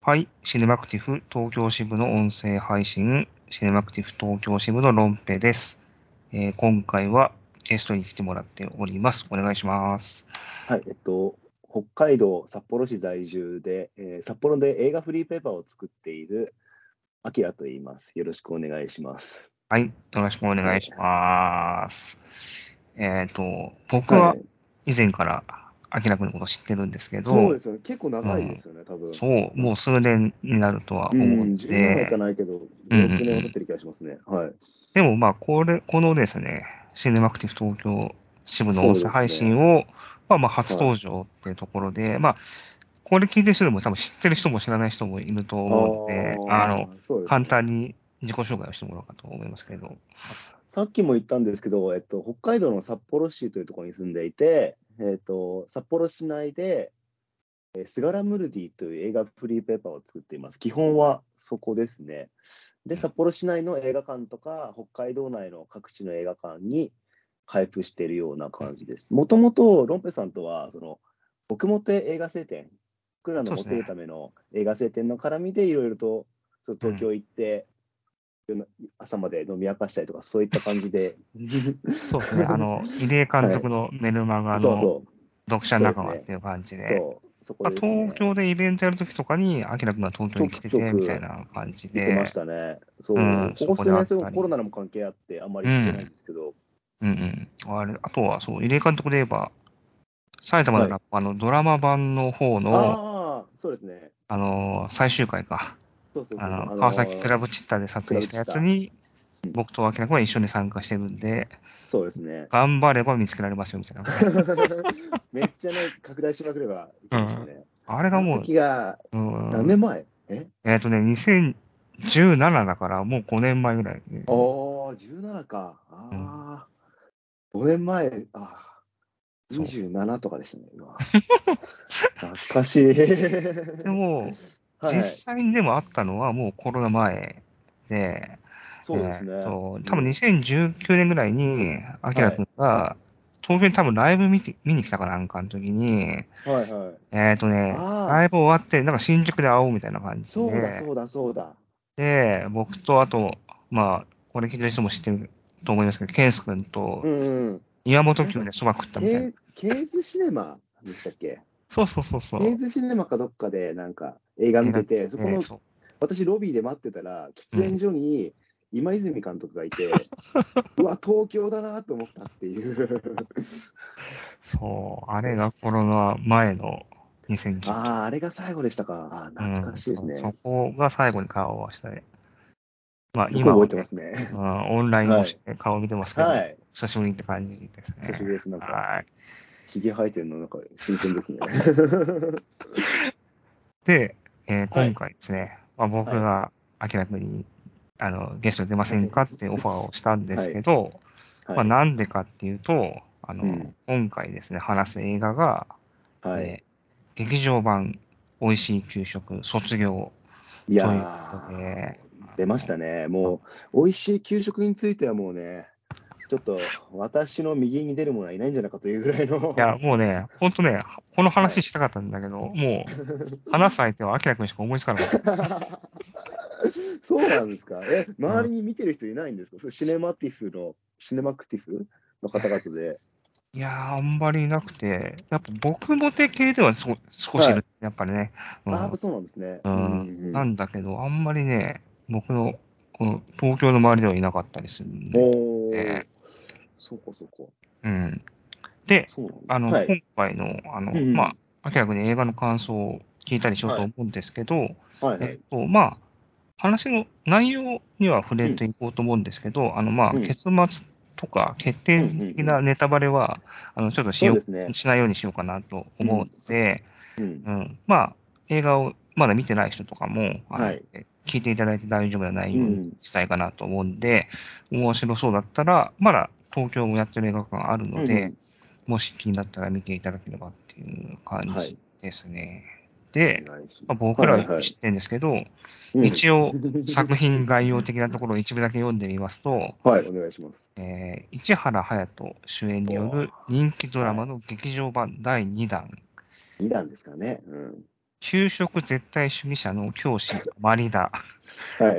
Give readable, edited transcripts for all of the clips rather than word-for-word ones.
はい。シネマクティフ東京支部の音声配信、シネマクティフ東京支部のロンペです。今回はゲストに来てもらっております。お願いします。 はい、北海道札幌市在住で、札幌で映画フリーペーパーを作っているアキラと言います。よろしくお願いします。 はい。よろしくおはい。 願いします。僕ははい。 以前からアキラ君のこと知ってるんですけど、 そうですよね。結構長いでうん、 すよね、多分。 そう、もう数年になるとは思うの 10年はいかで、 ないけど、5、 うんうんう 6年は経っん。 てる気がしますね。はい。 でもまあ、このですね、シネマクティブ東京支部の音そう声配ですね。 信を、まあ初はい。 登場っていうところで、まあ、これ聞いてる人でも多分知ってる人も知らない人もいるとあ思うので、 あ、そうです簡ね。 単に自己紹介をしてもらおうかと思いますけど。 さっきも言ったんですけど、北海道の札幌市というところに住んでいて、札幌市内で、スガラムルディという映画フリーペーパーを作っています。基本はそこですね。で、札幌市内の映画館とか、北海道内の各地の映画館に配布しているような感じです。もともと、ロンペさんとは、僕もて映画祭典、僕らのモテるそうですね。 ための映画祭典の絡みで、いろいろとうん。 東京行って、朝まで飲み明かしたりとか、そういった感じで。 そうですね。入江監はい。 督のメルマガのそうそう。 読者そうですね。 仲間っていう感じで、 そう、そこまあ、 ですね。 東京でイベントやるときとかに、アキラ君が東京ちょくに来てて、みたいちょくな感じ行ってましで、 たね。 うん、 そう、こそこで会っこ数年、すごいたり。 コロナのも関係あって、あんまり行ってないんうん。 ですけど、 うんうん。あとは、そう、入江監督で言えば、埼玉のはい。 ラッパーのドラマ版の方の、 ああ、そうですね。 最終回か。 そうそうそうそう。 川崎クラブチッタで撮クラ影したブチタ。 やつに、 うん、 僕と明君は一緒に参加してるんで、 そうですね。 頑張れば見つけられますよ、みたいな感じ。 めっちゃね、拡大しまくればいうん。 けますよね。あのあれがもう、 時がうん、 何年前 2017だからもう5年前ぐらい。 ああ、17か。 うん。 ああ、5年前、 そう。 27とかですね、今。懐かしい。 でも、実はい。 際にでもあったのはもうコロナ前で、 そうですね。 多分うん。 2019年ぐらいに、アキラはい。 くんが、東京に多分ライブ見に来たかなんかの時に、 はいはい。 ラああ、 イブ終わって、なんか新宿で会おうみたいな感じそうだで、 そうだそうだ。 僕とあと、まあ、これ聞いてる人も知ってると思いますけど、ケンス君とうんうん。 岩本なんか、 急でそば食ったみたいな。 ケーズシネマでしたっけ？ そうそうそうそう。 ケーズシネマかどっかでなんか映画映画見てて、そこの、 そう。 私ロビーで待ってたら、喫煙うん。 所に今泉監督がいて、うわ、東京だなと思ったっていう。 そう、あれそう。 がコロナ前の2019。 ああ、あれが最後でしたか。懐かうん、そしいですね。 こが最後に顔を合わせたね。まあよく覚えてま今はね、 すね。 オンライン越しはい。 で顔を見てますけど、 はい。 久しぶりって感じですね。 久しぶりです。なんか、 はい。 ひげ生えてるの、なんか新鮮ですね。 で、今はい。 回ですね、まあ、僕はい。 が明らかに、ゲストに出ませんかってオファーをしたんですはい。 けど、まあ、 はい。 なんでかっていうと、 うん。 今回ですね、話す映画が、 はい。 え劇場版、美味しい給食、卒業いということやー、 で、 もう出ましたね。もう、美味しい給食についてはもうね、ちょっと私の右に出る者はいないんじゃないかというぐらいの。 いや、もうね、ほんとね、このはい。 話したかったんだけど、もう、話す相手は明君しか思いつかなかった。 そうなんですか。 うん。 周りに見てる人いないんですか？シネマクティフの方々で。 いやー、あんまりいなくて、やっぱ僕も手系では少しいる。 はい。 やっぱりね。うやっぱん。 そうなんですね。うんううん。なんんだけど、あんまりね、僕の、この東京の周りではいなかったりするんうん。 で、 おー、そうかそうか。 うん。で、 そうなんですね。はい。 今回の、まうんうん。 あ、明らかに映画の感想を聞いたりしようとはい。 思うんですけど、 はいはい。 まあ、話の内容には触れうん。 ていこうと思うんですけど、まあ、 うん。 結末とか決定うんうんうん。 的なネタバレは、ちょっとそうですね。 しないようにしようかなと思うのうん。 で、 うん。 うん。まあ、映画をまだ見てない人とかも、 はい。 聞いていただいて大丈夫な内容にうん。 したいかなと思うんで、面白そうだったら、まだ東京もやってる映画館あるので、 うんうん。 もし気になったら見ていただければっていう感じはい。 ですね。 おで、 願いします。 まあ僕らははいはいはい。 よく知ってるんですけど、 うん。 一応作品概要的なところを一部だけ読んでみますと、 はい、お願いします。 市原隼人主演によおー、 る人気ドラはい。 マの劇場版第2弾、 2弾ですかね。うん。 給食絶対主義者の教師、マリダ。 はい。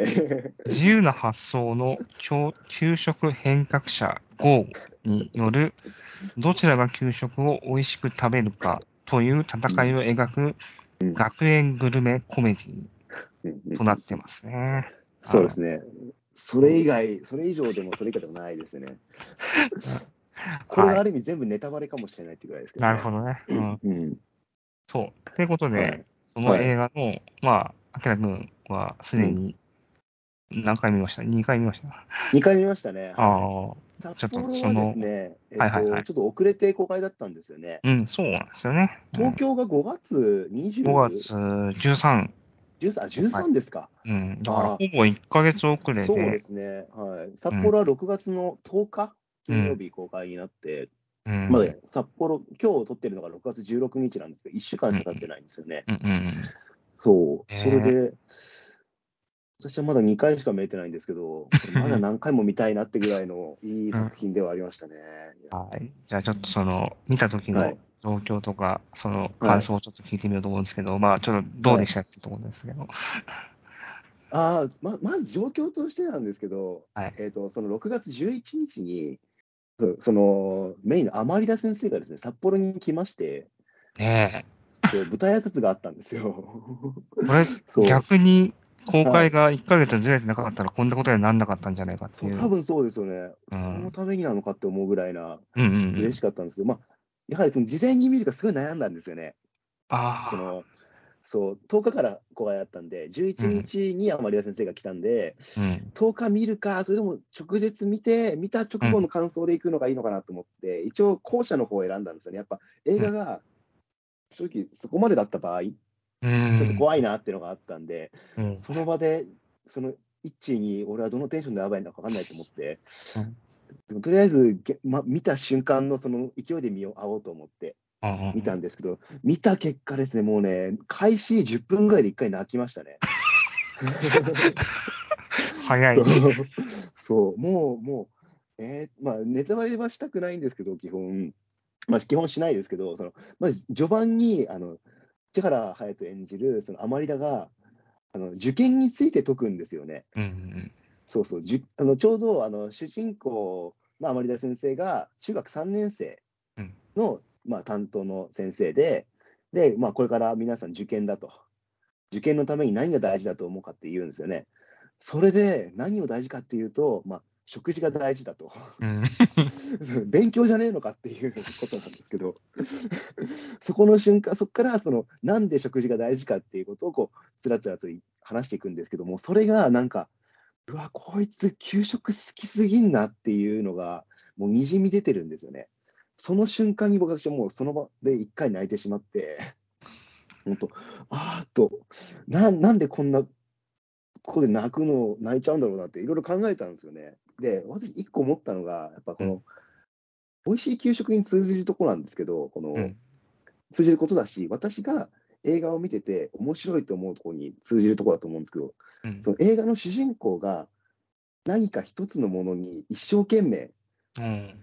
自由な発想の給食変革者、ゴーによる、どちらが給食を美味しく食べるかという戦いを描くうん。 学園グルメコメディうんうんとなってますね。 そうですね。そうんれ以外、それ以上でもそれ以下でもないですよね。これはい。 がある意味全部ネタバレかもしれないっていうぐらいですけどね。 なるほどね。うん。 うん。 そう。ということで、 はい。 そのはい。 映画の、まあ、アキラ君はすうん。 でに何回見ました ?2 回見ました。 2回見ましたね。はい。 ああ、 札ちょっと幌はですその、 ね、ちょっはいはいはい。 と遅れて公開だったんですよね。 うん、そうなんですよね。うん、 東京が5月 5 20、 月13 13、あ、 公開。 13ですか。 うん、だからああ、 ほぼ1ヶ月遅れそうでで、 すね。はい。 うん、 札幌は6月の10日、 うん、 金曜日公開になって、まだうん、 札幌、今日撮ってるのが6月16日なんですけど、1週間うん、 しか経ってないんですよね。 うん、うん。 そう。それえで、私はまだ2回しか見れてないんですけど、これまだー、 何回も見たいなってぐらいのいいうん、 作品ではありましたね。いやはい。じゃあちょっとその、見た時のはい。 状況とか、そのはい。 感想をちょっと聞いてみようと思うんですけど、まあちょっとどうはい。 でしたってところですけど。 まず状況としてなんですけど、 はい。 その6月11日に、メインのアマリダ先生がですね、札幌に来まして、 ねえ。 そう、舞台挨拶があったんですよ。 これ、 そ逆に公う、はい。 開が1ヶ月ずれてなかったらこんなことにならなかったんじゃないかってそう、 いう。 多分そうですよね。そのうん。 ためになのかって思うぐらいな、 うんうんうん。 嬉しかったんですけど、やはりその事前に見るかすごい悩んだんですよね。そああ。 の、そう、10日から公開だったんで、11 うん。 日にアマリダ先生が来たんで、 うん。 10日見るか、それとも直接見て、見た直後のうん。 感想で行くのがいいのかなと思って、一応後者の方を選んだんですよね。やっぱ映うん。 画が正直そこまでだった場合、ちうょっとん。 怖いなっていうのがあったんで、 うん。 その場で、その一致に俺はどのテンションでやばいのか分かんないと思って、 うん。 でもとりあえず、見た瞬間のその勢いで会おうと思って見たんですけど、見た結果ですね、もうね、開始10分ぐらいで1回泣きましたね。 早い。 そうもう、ネタバレはしたくないんですけど、基本、基本しないですけど、まず序盤に、千原隼人演じる、そのアマリダが、受験について解くんですよね。 うん。 そうそう、ちょうど、主人公のアマリダ先生が、中学3年生うん。 の、担当の先生で、これから皆さん受験だと。受験のために何が大事だと思うかって言うんですよね。それで、何を大事かっていうと、食事が大事だと。 うん。 勉強じゃねえのかっていうことなんですけど、そこの瞬間、そこからなんで食事が大事かっていうことをつらつらと話していくんですけども、それがなんか、うわ、こいつ、給食好きすぎんなっていうのが、もうにじみ出てるんですよね。その瞬間に僕はもうその場で一回泣いてしまって、本当、あーっと、なんでこんなここで泣いちゃうんだろうなっていろいろ考えたんですよね。で、私一個思ったのが、やっぱうん。 美味しい給食に通じるところなんですけど、通じることだし、私が映画を見てて面白いと思うところに通じるところだと思うんですけど、 うん。 その映画の主人公が何か一つのものに一生懸命うん。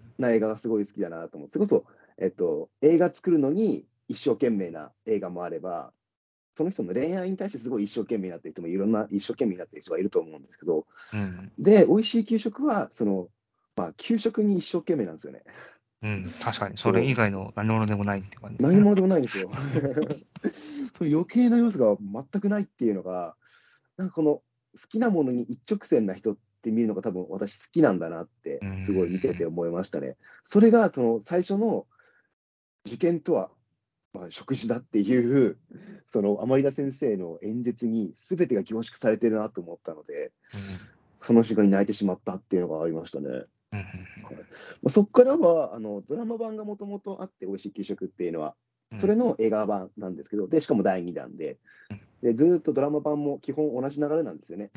な映画がすごい好きだなと思って、それこそ、映画作るのに一生懸命な映画もあれば、その人の恋愛に対してすごい一生懸命になってる人もいろんな一生懸命になってる人がいると思うんですけど、 うん。 で、美味しい給食は、給食に一生懸命なんですよね。 うん。確かに、それ以そう。 外の何物でもないって感じですね。 何者でもないんですよ。そういう余計な要素が全くないっていうのが、なんか好きなものに一直線な人って見るのが多分私好きなんだなって、 うすごい見ててん。 思いましたね。それが、最初の受験とは、食事だっていう、アマリダ先生の演説に全てが凝縮されてるなと思ったので、 うん。 その瞬間に泣いてしまったっていうのがありましたね。 うん。 はいそこからはドラマ版がもともとあって、美味しい給食っていうのは、 うん。 それの映画版なんですけど、でしかも第2弾でずーっとドラマ版も基本同じ流れなんですよね。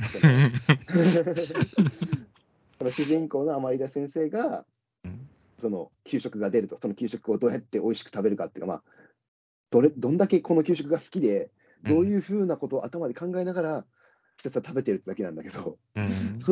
その主人公の甘利田先生が、 うん。 その給食が出ると、その給食をどうやって美味しく食べるかっていうか、どんだけこの給食が好きで、どういうふうなことを頭で考えながら、ひたすら食べてるってだけなんだけど、 うん。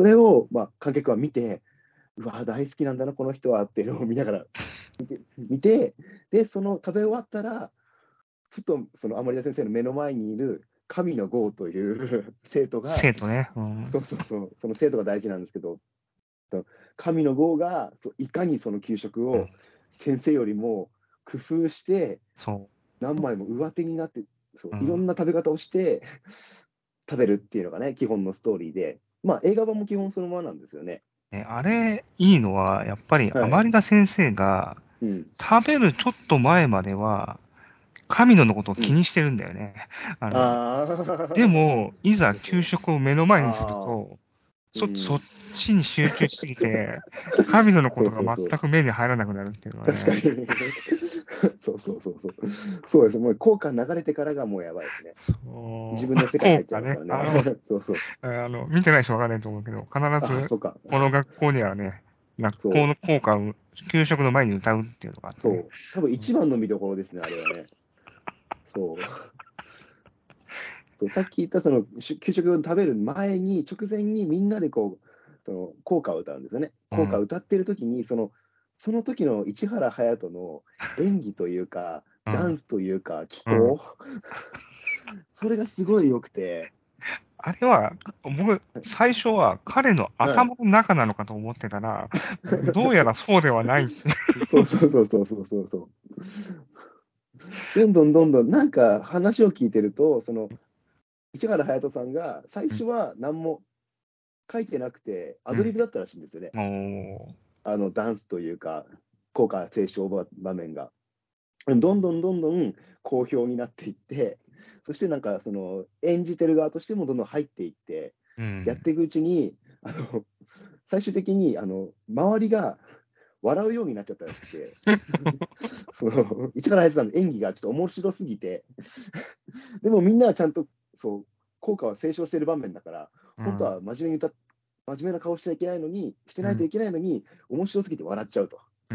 それを、観客は見て、うわ、大好きなんだな、この人はっていうのを見ながら見て、で、その食べ終わったら、 ふとその甘利田先生の目の前にいる神の剛という生徒が、 生徒ね。 そうそうそう、その生徒が大事なんですけど、その神の剛がいかにその給食を先生よりも工夫して、 そ何枚も上手になって、そうう。 いろんな食べ方をして食べるっていうのがね、基本のストーリーで、まあ映画版も基本そのままなんですよね。 ね、あれ、いいのは、やっぱり、 はい。 甘利田先生が、 うん。 食べるちょっと前までは、神野のことをうん。 気にしてるんだよね。でああ。 も、いざそうそう。 給食を目の前にするああ。 と、そっうん。 ちに集中しすぎて、神野のこそとがうそうそう。 全く目に入らなくなるっていうのは確かに。 ね。 そうそうそうそう。そうです。もう効果流れてからがもうやばいですね。自そう、 分の世界に入っちゃい効果ね。 ますからね。そうそう。 見てない人わかんないと思うけど、必ああ、 ず、 そうか。 この学校にはね、学校そう。 の校歌を給食の前に歌うっていうのがあってね。 そう。多分一番の見どころですね、あれはね。そう。そうさっき言ったその給食を食べる前に、直前にみんなでこう、その校歌を歌うんですよね。校歌を歌ってる時に、その時の市原隼人の演技というか、 うん。 ダンスというか、気うん。 候、それがすごい良くて、 あれは、僕、最初は彼のはい。 頭の中なのかと思ってたら、どうやらそうではないって。 そうそうそうそうそうそうそう。どんどんどんどん、なんか話を聞いてると、その市原隼人さんが最うん。 初は何も書いてなくて、アうん。 ドリブだったらしいんですよね。 おー。 ダンスというか、効果斉唱場面が。どんどんどんどん好評になっていって、そしてなんかその演じてる側としてもどんどん入っていって、 うん。 やっていくうちに、最終的に周りが笑うようになっちゃったらしくて、その市原隼人さんの演技がちょっと面白すぎて、でもみんなはちゃんとそう効果は斉唱している場面だから、本当うん。 は真面目な顔しちゃいけないのに、してうん。 ないといけないのに、面白すぎて笑っちゃうと。 うん。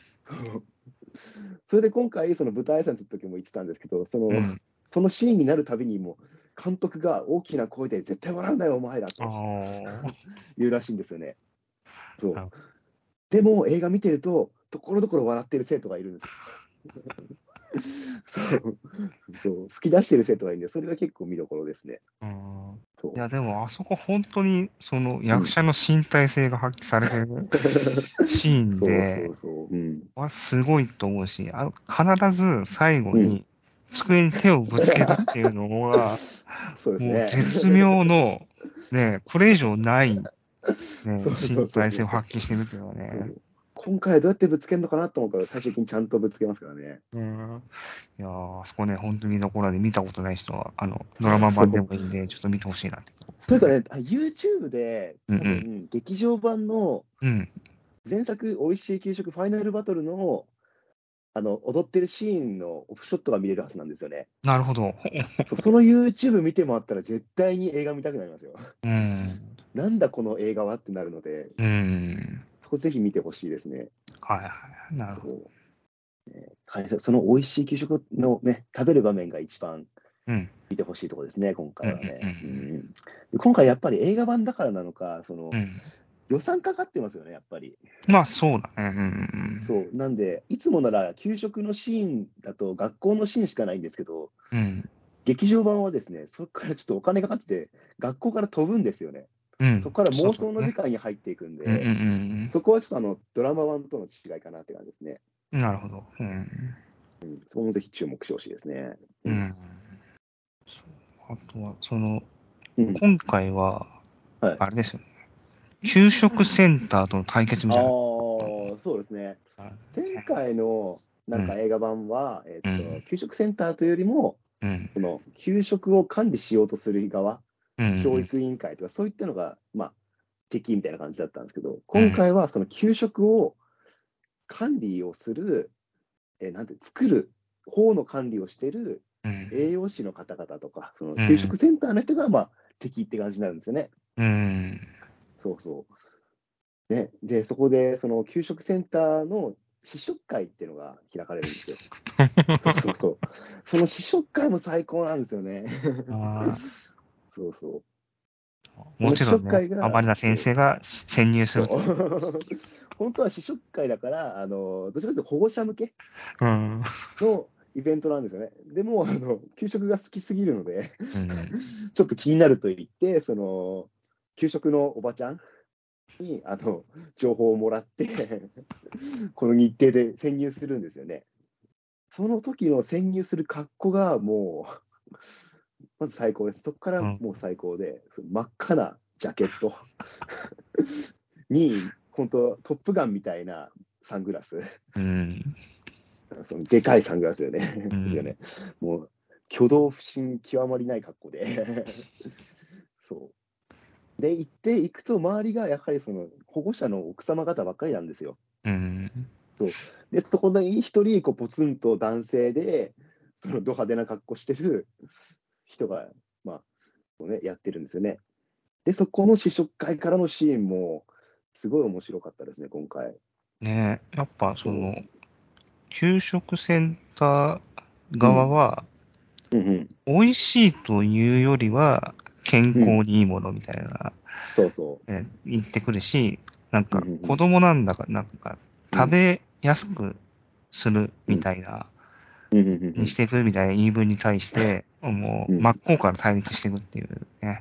それで今回、その舞台挨拶の時も言ってたんですけど、 うんそのシーンになるたびにもう、監督が大きな声で、絶対笑うんだよ、お前らあとあ。 言うらしいんですよね。そう。 なるでも、映画見てると、ところどころ笑ってる生徒がいるんですよ。そう。そう。吹き出してる生徒がいるんで、それが結構見どころですね。 うん。いそや、でも、あそこ本当に、そのう。うん。 役者の身体性が発揮されてるシーンそうそで、 うそう。うん。 すごいと思うし、必ず最後うん。 に机に手をぶつけるっていうのが、 そうですもうね。 絶妙の、ね、これ以上ない、ね、 そうそうそう身体性をそうそう。 発揮してるっていうのはね。 そう今回はどうやってぶつけるのかなと思ったら、最終的にちゃんとぶつけますからね。 うん。いやー、あそこね、本当に見どころで見たことない人は、ドラそうマ版でそう。 もいいんで、ちょっと見てほしいなってところですね。 というかね、YouTube で多うんうん。 分、劇場版のうん。 前作、美味しい給食ファイナルバトルの、踊ってるシーンのオフショットが見れるはずなんですよね。 なるほど。 その YouTube 見てもらったら絶対に映画見たくなりますよ。 うん。 なんだこの映画はってなるので、 うん。 そこぜひ見てほしいですね。 はいはい。なるほど。 そう。はい、その美味しい給食のね、食べる場面が一番うん。 見てほしいところですね、今うんう回はね。うんん、で今回やっぱり映画版だからなのか、 うん。うん。 予算かかってますよね、やっぱり。 まあ、そうだね。うんそう。なんで、いつもなら給食のシーンだと学校のシーンしかないんですけど、 うんうん。 劇場版はですね、そこからちょっとお金かかってて、学校から飛ぶんですよね。 うん。うん。 そこからそう妄想の時だね。 間に入っていくんで、 うんうんうんそこはちょっとドラマ版との違いかなって感じですね。 うん。なるほど。うん。 うん、そこもぜひ注目してほしいですね。うん。 うん。そうあとは、 うん。 今回は、 はい。 あれですよね。給食センターとの対決みああ、 たいな。 そうですね。 あ前回のなんかうん。 映画版は、 うん。 給食センターというよりも、 うん。 その給食を管理しようとする側、 うん。う教ん。 育委員会とか、そういったのが、まあ、敵みたいな感じだったんですけど、 うん。 今回はその給食を管理をする、なんて、作る方の管理をしているうん。 栄養士の方々とか、そのうん。 給食センターの人が、まあ、敵って感じになるんですよね。 うん。 そうそう。ね、で、そこで、その給食センターの試食会っていうのが開かれるんですよ。そうそうそう。その試食会も最高なんですよね。 あそうそう。 ーもその試食ちろんね、 会が、 甘利田先そう、 生が潜入すそると。 う。本当は試食会だから、どちらかというと保護者向けうん。 のイベントなんですよね。でも、給食が好きすぎるので、 うん。 ちょっと気になると言って、給食のおばちゃんに、情報をもらって、この日程で潜入するんですよね。その時の潜入する格好がもう、まず最高です。そこからうん。 もう最高で、その真っ赤なジャケットに、本当トップガンみたいなサングラス。 うん。 そのでかいサングラスよね。 うですよね。 ん。 もう、挙動不審極まりない格好で。そう。で、行くと、周りがやはりその保護者の奥様方ばっかりなんですよ。 うん。 で、そこに一人、ポツンと男性で、そのド派手な格好してる人が、まあ、やってるんですよね。で、そこの試食会からのシーンも、すごい面白かったですね、今回。 ねえ、やっぱそその、給食センターう。うん。 側は、 うん美味しいというよりは、健うん。うん。 康にいいものみたいな、 そうそ言ってくるし、なんう。うか、子ん供なんだか、なんか、 うん。うん。 食べやすくするみうん。 たいな、 うん。うん。うん。 にしていくみたいな言い分に対して、もう、 うん。 真っ向から対立していくっていうね。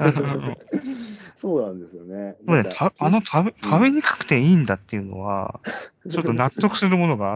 そうなんですよね。 もうね、 なんか、 食べうん。 にくくていいんだっていうのは、ちょっと納得するものがあって、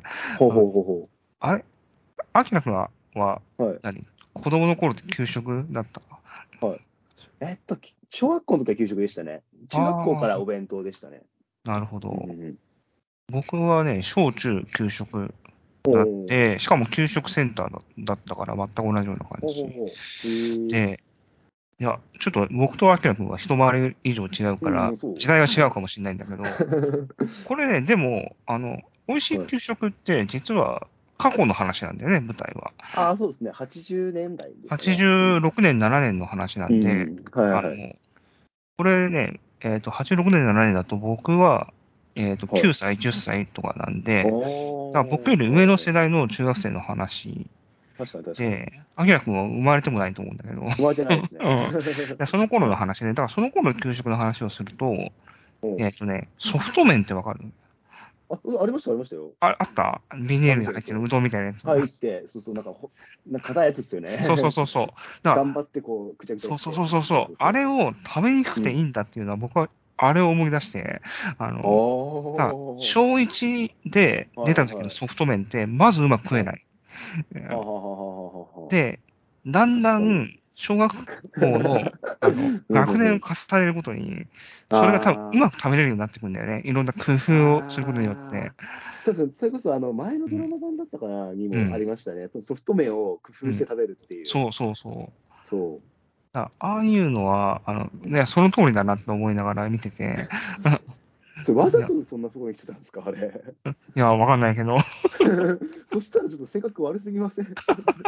ほうあのほうほうほあれ、アキラ君はう。はい。 何子供の頃って給食だったか？ はい。小学校の時は給食でしたね。中学校からああお弁当でしたね。 ー、なるほうんうど。 んうん。 僕はね、小中給食おだっお。 て、しかも給食センターだったから全く同じような感じ。 ほうほうほう。へえ。 で、いや、ちょっと僕とアキラ君は一回り以上違ううん、もから、 うそ時代は違うう。 かもしれないんだけど、これね、でも、美味しいはい。 給食って実は過去の話なんだよね、舞台は。 ああ、そうですね。80年代でしたね。うん。 86年、7年の話なうんで、 ん。はいはいはい。 あの、これね、86年、7年だと僕は、 はい。 9歳、10歳とかなんで、だから僕よおー、 り上の世ほうほう。 代の中学生の話確かに確かに。 で、アキラ君は生まれてもないと思うんだけど、 生まれてないですね。 うん。でその頃はい。 の話で、だからその頃の給食の話をすると、 うん。 ソフト麺ってわかる？ ありました、ありましたよ。 あった？ビニーありルにました、ありましたよ。 入ってるうどんみたいなやつ。 入って、そうそう、なんか硬いやつですよそうそうね。 そうそう。だから、 頑張ってこう、くちゃくちゃにして。 そうそうそうそうそう。 そうそうそあれを食べにくくう。うん。 ていいんだっていうのは、僕はあれを思い出して、あの、 おー。 小1ではい出た時はいはい。 のソフト麺って、まずうまく食えはい。 ない。 はははははは。 で、だんだ確かに。 ん、小学校の、 うんうんうん。 学年を重ねるごとに、それが多分うあまく食べれるようになってくるんだよね。いろんな工あ、 夫をすることによって。 そうですね。それこそ、前のうん。 ドラマ版だったかなにもあうん。 りましたね。そのソフト麺を工うん。 夫して食べるっていう。 そうそうそう。 そああいうのは、ね、その通りだなって思いながら見てて、 う。それわいや、 ざとそんな風にしてたんですか、あれ。 わかんないけど。 そしたらちょっと性格悪すぎません？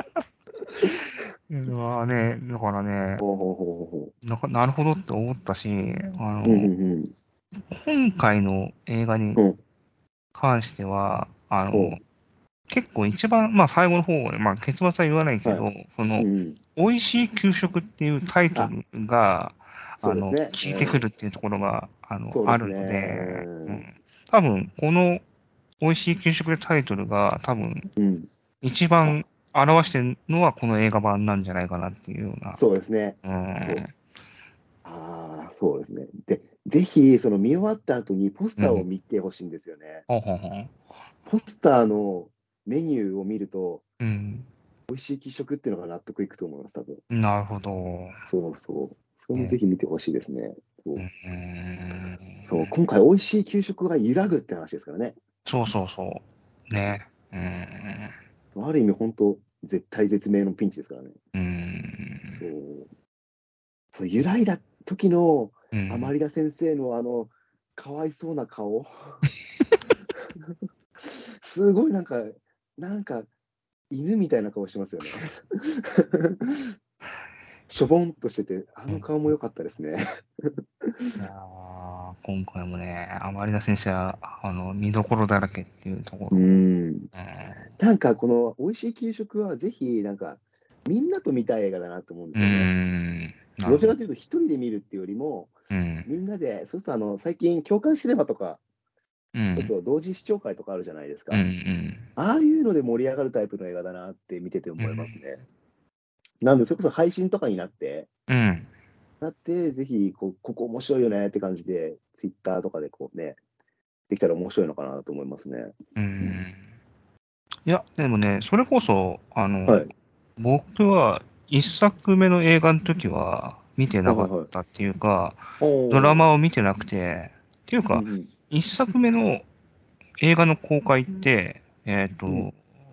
まあね、だからね、 ほうほうほうほなるほどって思ったし、 う。うんうん今回の映画にうん。うん。 関しては、 ほ結構一番、まあ最後の方、まあ結末は言わないう。 けど、 はい。うん。 美味しい給食っていうタイトあ、 ルが、 そうですね。 効いてくうん。 るっていうところが、あるそうですね。 ので、 うん。 多分、この美味しい給食でタイトルが多分、 うん。 一あ、 番表してるのはこの映画版なんじゃないかなっていうような。 そうですね。 うん。 そう。ああ、そうですね。で、ぜひ、その見終わった後にポスターをうん。 見てほしいんですよね。 ほうほうほう。 ポスターのメニューを見ると、 うん。 美味しい給食っていうのが納得いくと思います、多分。 なるほど。 そうそう。それもぜね。 ひ見てほしいですね。そうう。そう、 ん。 今回美味しい給食が揺らぐって話ですからね。 そうそうそう。ね。うん。 ある意味、本当絶対絶命のピンチですからね。 うん。 そう。そう、揺らいだ時のうん。 甘利田先生のかわいそうな顔。すごいなんか、犬みたいな顔してますよね。しょぼんとしてて、あうん。 の顔も良かったですね。 いや今回もね、甘利田先生は、見どころだらけっていうとこうろ。 ん。なんか、この美味しい給食は、ぜひ、みんなと見たい映画だなと思うんでうすよね。 ん。なるほど。 どちらかというと、一人で見るっていうよりも、 うん。 みんなで、そうすると最近、共感シネマとかうんちょっと同時視聴会とかあるじゃないですうん。うか。 んああいうので盛り上がるタイプの映画だなって見ててうん。 思いますね。なんで、それこそ配信とかにうん。 ぜひここ面白いよねって感じで、ツイッターとかでこうね、できたら面白いのかなと思いますね。 うん。いや、でもね、それこそ、 はい。 僕は一作目の映画の時は見てなかっはいはいはい。 たっていうか、ドラおー。 マを見てなくて、っていうか、 うんうん一作目の映画の公開って、 うん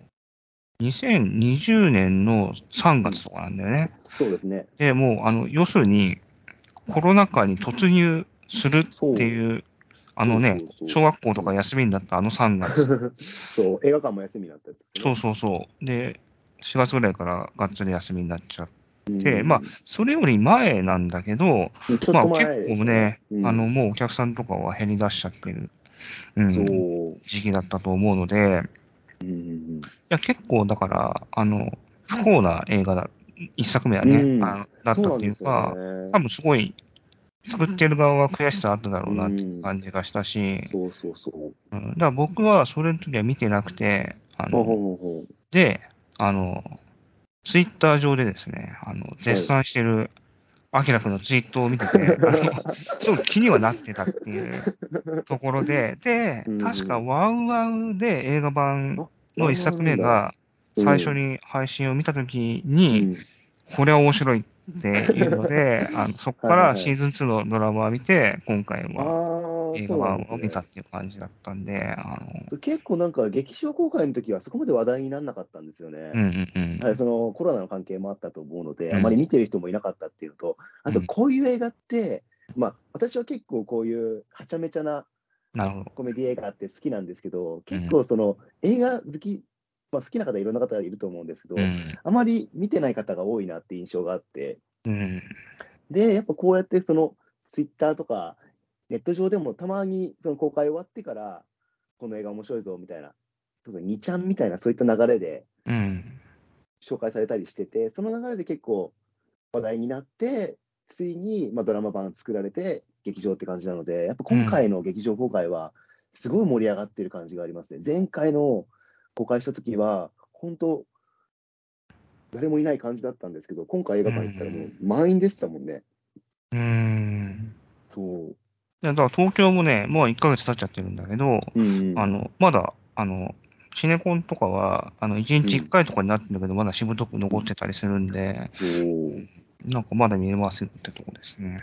2020年の3 うん。 月とかなんだよね。 そうですね。 で、もう、要するに、コロナ禍に突入するってそう、 いう、 そうそうそう。 小学校とかそう休みになった3月。 そう、映画館も休みになったやつですね。 そうそうそう。で、4月ぐらいからがっつり休みになっちゃっうて、まあ、 ん。 それより前なんだけど、 ちょっとまあ結前でしたね。 構ね、 うん。 もうお客さんとかは減り出しちゃってる、うそん、 う。 時期だったと思うので、 うんいや、結構だから、不幸な映画だ、一作目はうんうね、 ん。うん。 だったってそうなんですよいうか、 ね。 多分すごい、作ってる側は悔しさあっただろううなってん。 感じがしたし、 そうそうそう。 だから僕はそれの時は見てなくて、 ほうほうほうほで、あの、ツイッター上でですね、 う。 絶はい。 賛してる、アキラ君のツイートを見てて、すごい気にはなってたっていうところで、で、 うん確かうん。 ワウワウで映画版あ、ワの一ンワンなんだ。 作目が最初うん。 に配信を見たときに、 うん。 これは面白いっていうので、そこからはいはいはい。 シーズン2のドラマを見て、今回あはあ、 映画そうなん版を見たですね。 っていう感じだったんで、 結構なんか劇場公開の時はそこまで話題にならなかったんですよね。 うんうんうはい、 ん。 そのコロナの関係もあったと思うので、 うんあまり見てる人もいなかったっていうのと、あとうん。 こういう映画って、まあ、私は結構こういうはちゃめちゃななるほど。 コメディ映画って好きなんですけど、結うん。 構その映画好き、まあ、好きな方いろんな方がいると思うんですけど、 うん。 あまり見てない方が多いなって印象があって、 うん。 で、やっぱこうやってそのツイッターとかネット上でもたまにその公開終わってから、この映画面白いぞみたいな、ちょっと2ちゃんみたいなそういった流れでうん。 紹介されたりしてて、その流れで結構話題になって、ついに、まあ、ドラマ版作られて、劇場って感じなので、やっぱ今回うん。 の劇場公開は、すごい盛り上がってる感じがありますね。前回の公開した時は、本当、誰もいない感じだったんですけど、今回映う画館行ったらもうん。 満員でしたもんね。 うん。 そう。 いや、だから東京もね、もう1ヶ月経っちゃってるんだけど、 うんまだ、シネコンとかは、1 うん。 日1 うん。 回とかになってるんだけど、まだしぶとく残ってたりするんで、 そう。 なんかまだ見れますよってとこですね。 うん。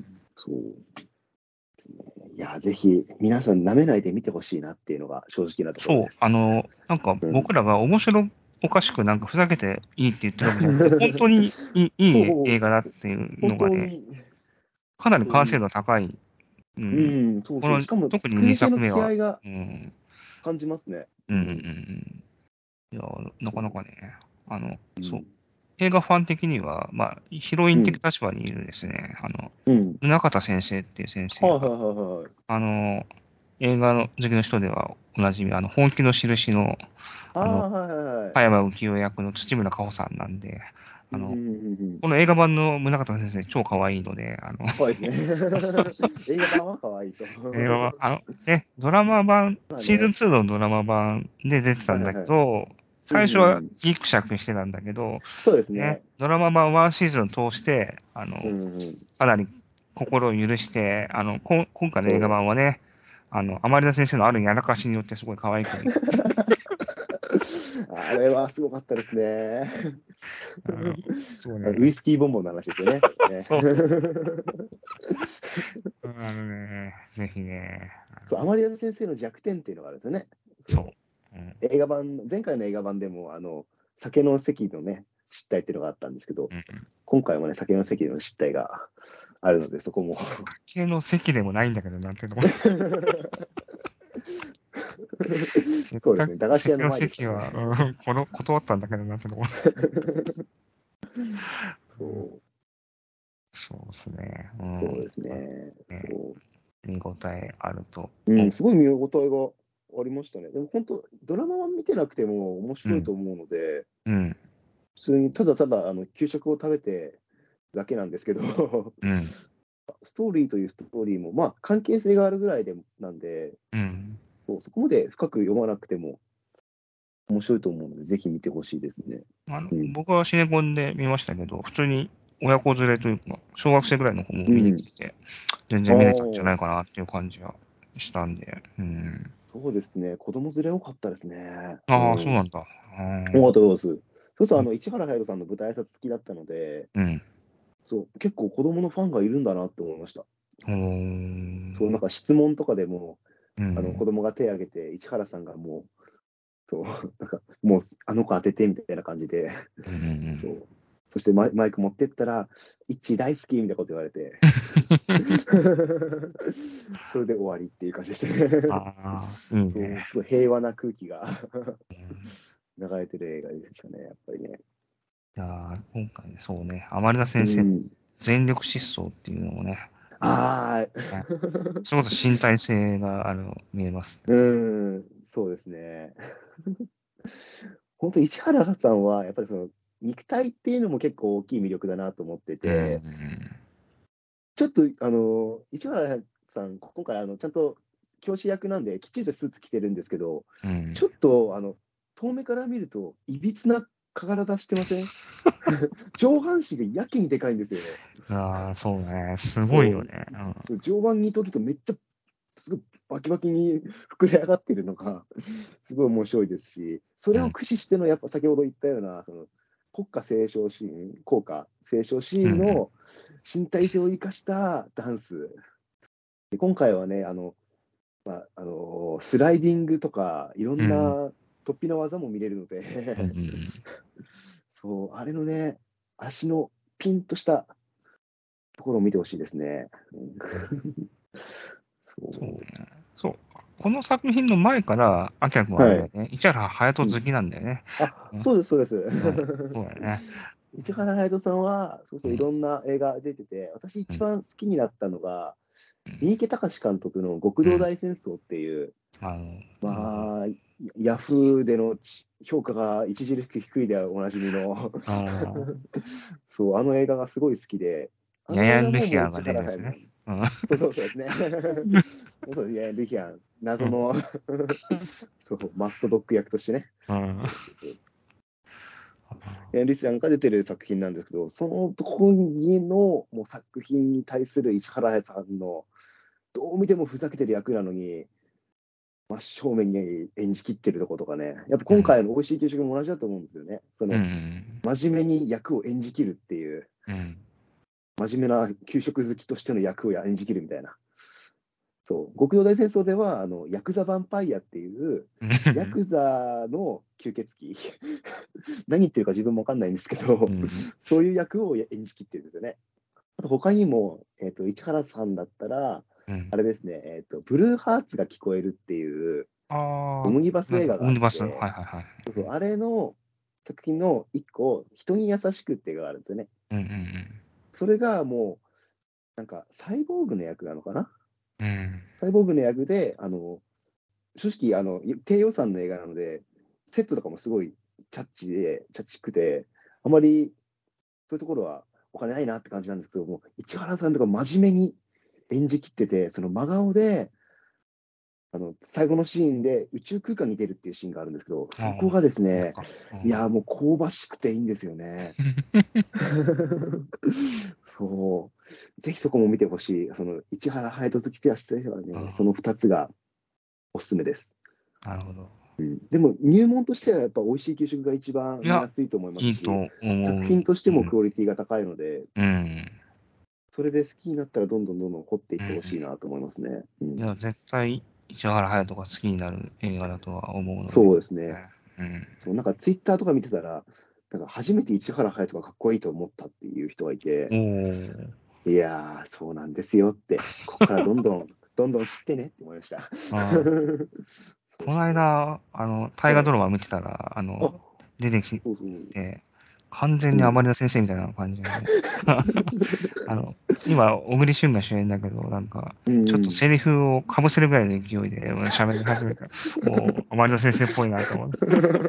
そう。いや、ぜひ、皆さん舐めないで見てほしいなっていうのが正直なところそう、 です。 なんかうん。 僕らが面白おかしくなんかふざけていいって言ってるわけじゃなくて、本当にいいそう、 映画だっていう本のがね、 当に、 かなり完成本当に。 度高い。ううん。 ん、そうそう。 この、 しかも、 特に2 作り手の作目は、 気合がうん、 感じますね。 うん、うん、ううん。 ん。いや、なかなかそね、 う。うそう。 ん。 映画ファン的には、まあ、ヒロイン的うん。 立場にいるですね、 うん。 宗方先生っていう先生が、 はいはいはいはい。 あの、映画の好きの人ではおなじみ、本気の印の、あの、 ああ、はいはいはい。 葉山浮世役の土村佳穂さんなんで、 うんうんうんうん。 この映画版の宗像先生超可愛いので、 かわいいですね。映画版はかわいいと。 映画は、ドラマ版、 まあシーズンね。 2のドラマ版で出てたんだけはいはいはい。 ど、 うん最初はうん。 ギクシャクしてたんだけど、 そうですね、 ね。 ドラマ版ワンシーズン通して、 うんうん。 かなり心を許して、今回の映画そう。 版はね、甘利田先生のあるやらかしによってすごい可愛く、 あれはすごかったですね。 そうね、 ウイスキーボンボンの話ですよね。ね。 そう、ぜひね、 そう、アマリア先生の弱点っていうのがあるんですよね。そそう、 のうん、 映画版、前回の映画版でも、酒の席のね、失態っていうのがあったんですけど、 うん、 今回もね、酒の席の失態があるので、そこも。 系の席でもないんだけど、なんていうの。せっかくそうですね、駄菓子屋の席の前ですからね。 席は、断ったんだけど、なんていうの。うん、 そう、 そうですね。うん。 そうですね。 ね、 そ見応えあるとう。うん、 思すごい見応えがありましたね。でも本当、ドラマは見てなくても面う。うん。 白いと思うので、 うん。 普通にただただ給食を食べてだけなんですけど、 うん。 ストーリーというストーリーも、まあ、関係性があるぐらいでなんで、そこまで深く読まなくても面白いと思うので、ぜひ見てほしいですね。 僕はシネコンで見ましたけど、普通に親子連れというか、小学生ぐらいの子も見に来てて、全然見れたんじゃないかなっていう感じがしたんで。 そうですね。子供連れ多かったですね。 ああ、そうなんだ。 多かったです。そうすると、市原隼人さんの舞台挨拶好きだったので、結構子供のファンがいるんだなって思いました。なんか質問とかでも、子供が手を挙げて、市原さんがもう、なんかもう、あの子当ててみたいな感じで、そしてマイク持ってったら、一致大好きみたいなこと言われて、それで終わりっていう感じでしたね。すごい平和な空気が流れてる映画でしたね、やっぱりね。 いや今回そうね、甘利田先生、全力疾走っていうのもね、それこそ身体性が見えます。 そうですね。本当、市原さんは、やっぱりその、肉体っていうのも結構大きい魅力だなと思ってて、ちょっと、市原さん、今回、ちゃんと教師役なんで、きっちりとスーツ着てるんですけど、ちょっと、遠目から見ると、いびつな体してません上半身がやけにでかいんですよ。 そうね。すごいよね。 上腕二頭筋とめっちゃ、すごいバキバキに膨れ上がってるのが、すごい面白いですし、それを駆使しての、やっぱ先ほど言ったような、国歌斉唱シーン、校歌斉唱シーンの身体性を生かしたダンス。で今回はね、スライディングとか、いろんな突飛な技も見れるので、あれのね、足のピンとしたところを見てほしいですね。 そう。この作品の前から、アキラ君はあれだよね、市原隼人好きなんだよね。 そうです、そうです。 そうだよね。 市原隼人さんは、いろんな映画出てて、私一番好きになったのが、三池崇史監督の極道大戦争っていう、まあ、ヤフーでの評価が著しく低いでおなじみの、あの映画がすごい好きで、 ヤヤン・ルヒアンが出るんですね。 そうですね。そうですね、ルヒアン、謎のマストドッグ役としてね。ルヒアンが出てる作品なんですけど、その時のもう作品に対する石原さんの、どう見てもふざけてる役なのに、真正面に演じきってるところとかね、やっぱ今回の美味しい給食も同じだと思うんですよね。真面目に役を演じきるっていう、真面目な給食好きとしての役を演じきるみたいな。極道大戦争では、ヤクザヴァンパイアっていう、ヤクザの吸血鬼。何言ってるか自分もわかんないんですけど、そういう役を演じきってるんですよね。あと他にも、市原さんだったら、あれですね、ブルーハーツが聞こえるっていう、オムニバス映画があって、あれの作品の一個、人に優しくっていう映画があるんですよね。それがもう、なんか、サイボーグの役なのかな、サイボーグの役で、正直、低予算の映画なので、セットとかもすごいチャッチくて、あまりそういうところはお金ないなって感じなんですけども、市原さんとか真面目に演じきってて、その真顔で、最後のシーンで宇宙空間に出るっていうシーンがあるんですけど、そこがですね、いや、もう香ばしくていいんですよね。ぜひそこも見てほしい。市原隼人好きではね、その2つがおすすめです。 なるほど。 でも入門としてはやっぱ美味しい給食が一番見やすいと思いますし、作品としてもクオリティが高いので、それで好きになったらどんどん掘っていってほしいなと思いますね。 いや、絶対市原隼人が好きになる映画だとは思うので。 そうですね。なんかツイッターとか見てたら、なんか初めて市原隼人がかっこいいと思ったっていう人がいて、いやー、そうなんですよって、ここからどんどん知ってねって思いました。 この間、大河ドラマ見てたら、出てきて、完全に甘利田先生みたいな感じで、今、小栗旬が主演だけど、なんか、ちょっとセリフをかぶせるぐらいの勢いで喋り始めた。もう、甘利田先生っぽいなと思って。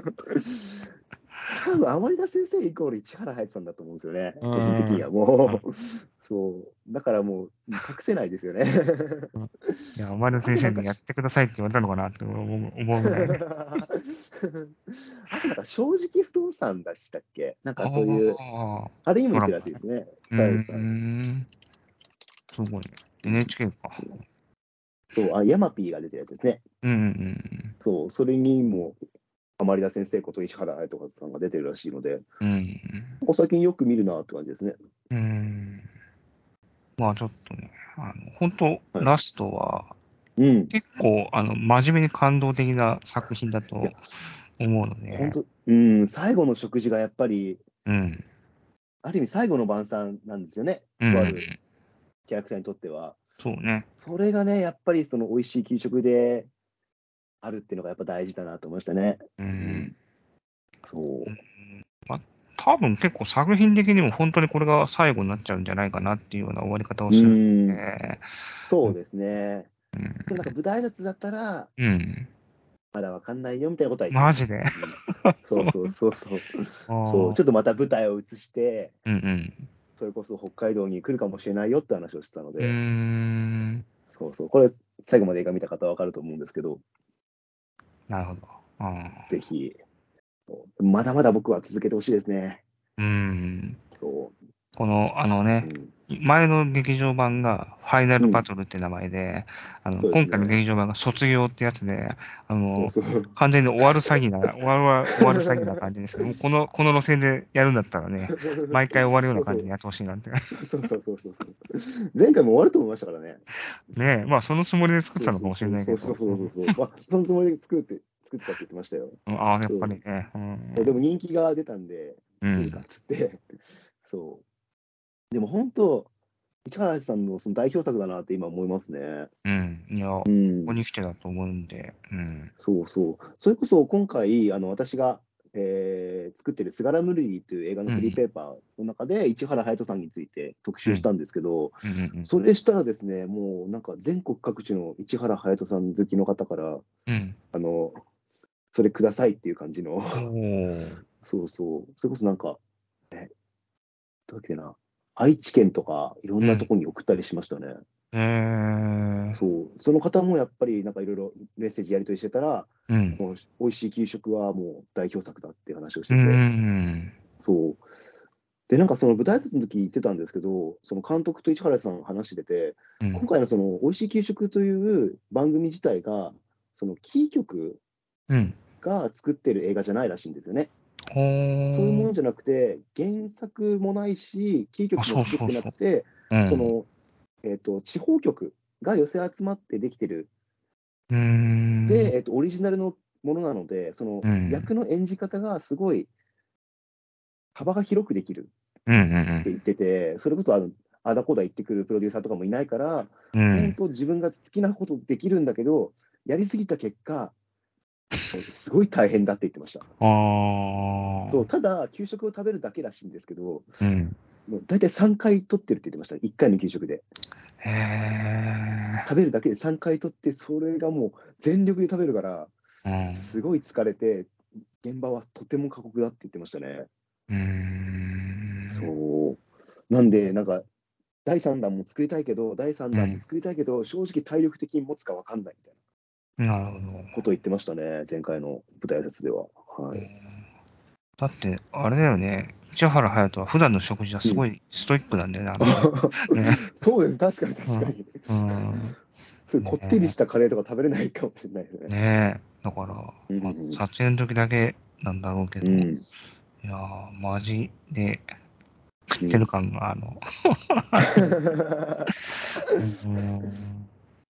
多分甘利田先生イコール市原隼人さんだと思うんですよね、個人的にはもう。 そう。だからもう、隠せないですよね。 いや、前田先生にやってくださいって言われたのかなって思うぐらいね。 あとなんか、正直不動産でしたっけなんあかそういう、 あ、 あれにも行ってるらドラマね。 しいですね、 うーサイさん。 ん、すごいね。 うん NHK か。 そう、ヤマピーが出てるやつですね。 うんうんそう、それにも、甘利田先生こと石原隼人さんが出てるらしいので、 うん。 ここ最近よく見るなって感じですね。 うん。まあちょっとね、本当はい。 ラストは、 うん。 結構、真面目に感動的な作品だいや、 と思うので、 本当、うん、最後の食事がやっぱり、 うん。 ある意味最後の晩餐なんですよね。 うん。 とあるキャラクターにとっては。 そうね。 それがね、やっぱりその美味しい給食であるっていうのがやっぱ大事だなと思いましたね。 ううん。 ん。 そまあ、多分結構作品的にも本当にこれが最後になっちゃうんじゃないかなっていうような終わり方をう。うするのん。 で、 そうですね。 うん。 でもなんか舞台挨拶だったら、 うん。 まだわかんないよみたいなことは言ってました。 マジで。 うん。 そう。 そうそうそうそう。そう。 ああ。 ちょっとまた舞台を移して、 うんうん。 それこそ北海道に来るかもしれないよって話をしてたのうーで、 ん。 そうそう。これ、最後まで映画見た方はわかると思うんですけど、 なるほど。ああ。 ぜひ、まだまだ僕は続けてほしいですね。 うーん。 そこの、 う。うね、 ん。 前の劇場版がファイナルバうん。 トルって名前で、今回のそうですね。 劇場版が卒業ってやつで、 そうそう。 完全に終わる詐欺な、終わる詐欺な感じですけど、もうこの路線でやるんだったらね、毎回終わるような感じでそうそう。 やってほしいなんて。 そうそうそうそう。前回も終わると思いましたからね。 ねえ、まあそのつもりで作ってそうたのかもしれそうそうないけど、 そうそうそうそう。まあ、そのつもりで作ってたって言ってましたよ。 ああ、やっぱりうん。 ね、 でも人気が出たんで、見るかっうん、 つって。そう。でも本当、市原さんのその代表作だなって今思いますね。 うん、いや、こうん。 こに来てだと思うんで、うん、 そうそう。それこそ今回、私が、作ってるスガラムルディという映画のフリーうん、 ペーパーの中で、市原隼人さんについて特うん、 集したんですけど、 うん、うん、 それしたらですね、もうなんか全国各地の市原隼人さん好きの方から、 うん、 あの、それくださいっていう感じの、 おー、 そうそう。それこそなんか、どうだっけな、愛知県とかいろんなとうん、 ころに送ったりしましたね。 えそう。その方もやっぱりなんかいろいろメッセージやり取りしてたら、 うん、 もう美味しい給食はもう代表作だっていう話をしうてて、 ん、 そう。で、なんかその舞台挨拶の時言ってたんですけど、その監督と市原さん話してて、 うん、 今回のその美味しい給食という番組自体が、そのキー局うん、 が作ってる映画じゃないらしいんですよね。 ほー、 そういうものじゃなくて、原作もないし、キーあ、 局もそう作ってなそうそう、 くて、 うん、 その、地方局が寄せ集まってできてる。 うーん、 で、オリジナルのものなので、そのうん、 役の演じ方がすごい幅が広くできるうん、 って言ってて、それこそあだこだ言ってくるプロデューサーとかもいないから、 うん、うん、 本当自分が好きなことできるんだけど、やりすぎた結果、すごい大変だって言ってました。 あー、 そう、ただ、給食を食べるだけらしいんですけど、 うん、 もう大体3回取ってるって言ってました。1回の給食で。 へー、 食べるだけで3回取って、それがもう全力で食べるから、 うん、 すごい疲れて、現場はとても過酷だって言ってましたね。 うーん、 そう。なんで、なんか、第3弾も作りたいけど、第3 うん、 弾も作りたいけど、正直体力的に持つか分かんないみたいななるほど。 ことを言ってましたね、前回の舞台挨拶では。はい。 だって、あれだよね。市原隼人は普段の食事はうん。 すごいストイックなんだよね、ね。 そうです、確かにうん。 確かに。 うん。 そういうこってりしねたカレーとか食べれないかもしれないですえ。 ね。 ねえ。だから、 うまあ、 ん。 撮影の時だけなんだろうけど、 うん。 いやー、マジで食ってるうん。 感が、うん。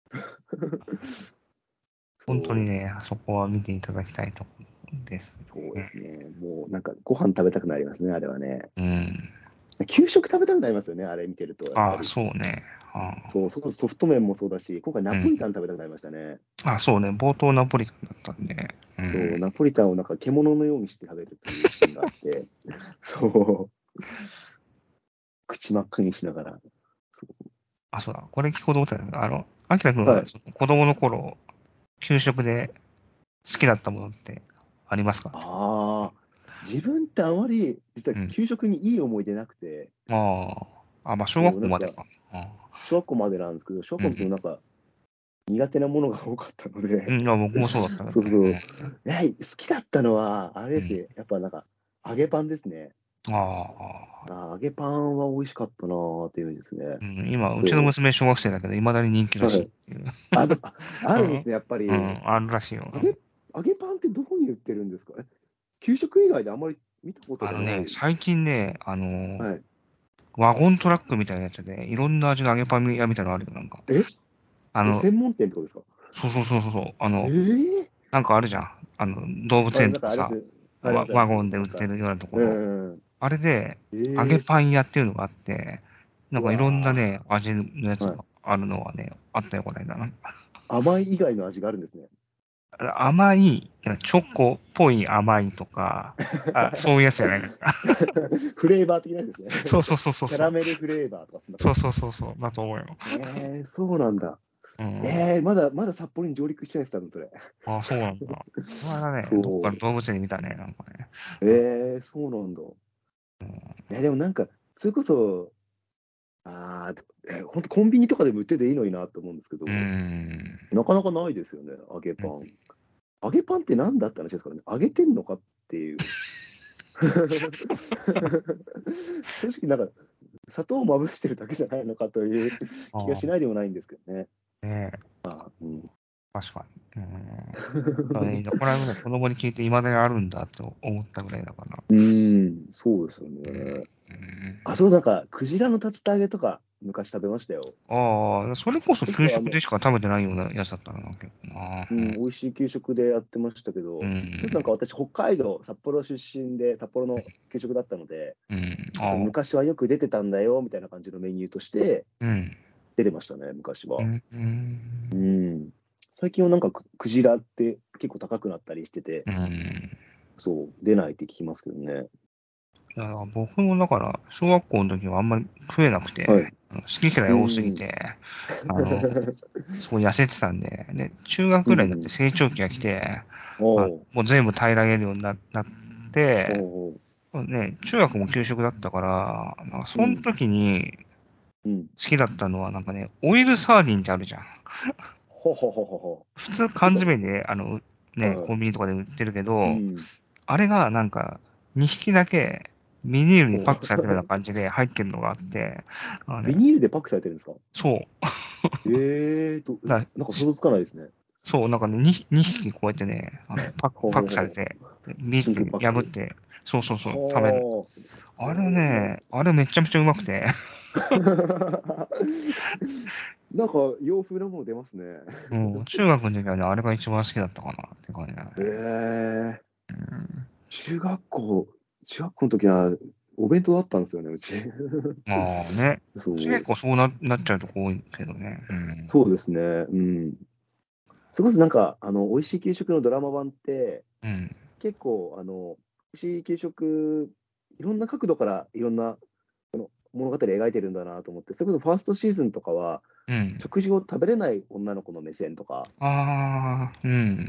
本当にそう、 ね、そこは見ていただきたいところですそうでね。 すね。もうなんかご飯食べたくなりますね、あれはね。 うん。 給食食べたくなりますよね、あれ見てると、やっぱああ、 り。 そうね。あそう、そこソフト麺もそうだし、今回ナーうん。 ポリタン食べたくなりましたね。 あ、そうね。冒頭ナポリタンだったんで。うそう、 ん。 ナポリタンをなんか獣のようにして食べるというシーンがあって、そう、口真っ赤にしながら。そあ、そうだ。これ聞こうと思ったんだけど、アキラ君はうはい。 子供の頃、給食で好きだったものってありますか？ ああ、自分ってあまり、実はうん。 給食にいい思い出なくて、 ああ、まあ、小学校までなんか。 小学校までなんですけど、小学校の時もなんか苦手なものが多かったので、 いや、僕もそうだったけど。 そうそう。好きだったのは、あれですね、やっぱなんか、揚げパンですね。揚げパンは美味しかったなーっていう意味ですね。 今、うちのそ娘小学生だけど、未だに人気う。 らしはい。 いっていう。 あるんですね、やっぱり。 あるらしいよ。 揚げ、揚げパンってどこに売ってるんですか？給食以外であんまり見たことがない。 最近ね、 はい。 ワゴントラックみたいなやつで、いろんな味の揚げパン屋みたいなのあるよ、なんか。 えあの、 専門店ってことですか？ そう。 ええなんかあるじゃん。動物園なんとかさ、 かあれです。あります、あります。 ワゴンで売なんか、 ってるようなとこうろ。 ん。 あれで、揚げええパン屋っていうのがあって、なんうかいろんなわね、味のやつー。はい。 があるのはね、あったよ、この間な。 甘い以外の味があるんですね。 甘い、チョコっぽい甘いとか、そういうやつじゃないですか。 フレーバー的なやつですね。 そうそうそうそうそう。 キャラメルフレーバーとかそんな感そうじですか？ そうそうそう。だと思うよ。 そうなんだ。 うん。 まだ札幌に上陸してないです、多分それ。 あ、そうなんだ。この間ね、どっかのそ動物園で見たね、なんかね。 う。そうなんだ。でもなんか、それこそ、本当コンビニとかでも売ってていいのになと思うんですけど、 うん。 なかなかないですよね、揚げパン。揚げパンって何だって話ですからね。揚げてんのかっていう。正直なんか、砂糖をまぶしてるだけじゃないのかという気がしあないでもないんですけどね。 あ、ねえ、 うん。 確かに。これはね、子供に聞いて未だにあるんだと思ったぐらいだから。 そうですようん。 ね。そう、なんか、クジラの竜田揚げとか、昔食べましたよ。 それこそ給結構食でしか食べてないようなやつだったな、結構な。 美味しい給食でやってましたけど、 うん。 なんか私、北海道、札幌出身で、札幌の給食だったので、 うん。 その昔はよく出てたんだよ、みたいな感じのメニューとしてうん。 出てましたね、昔は。 うん。 最近はなんかクジラって結構高くなったりしてて、 うん。 そう、出ないって聞きますけどね。 いや、僕もだから、小学校の時はあんまり食えなくはい。 て、好き嫌い多すぎて、すごい痩せてたんで、で、中学ぐらいになって成長期が来て、 おうもう全部平らげるようになって、 おうね、中学も給食だったから、なんかそのうん。 時にうん。 好きだったのは、なんかね、オイルサーディンってあるじゃん。 ほほほほほ。 普通缶結構、 詰で、 はコンビニとかで売ってるけい。うど、 ん。 あれがなんか、2匹だけビニールにほパックされてるようなう感じで入ってるのがあって、 ビね、 ニールでパックされてるんですか？ そう。だなんか想像つかないですね。 そう、なんかね、2匹こうやってね、パッほうほうほう。 クされて、ビー真って空パック。 破って、そう、食べる。 はあ。 あれね、あれめちゃめちゃうまくて、 なんか洋風なもの出ますね。 もう中学の時はね、あれが一番好きだったかなって感じだね。 ええうん。 中学校の時はお弁当だったんですよね、うち。 まあね、 そう、 結構そうなっちゃうとこ多いけどね。うん。 そうですね。うん。それこそなんか、美味しい給食のドラマ版って、 うん。 結構、美味しい給食、いろんな角度からいろんな物語描いてるんだなと思って、それこそファーストシーズンとかは、 うん。 食事を食べれない女の子の目線とか、 うん。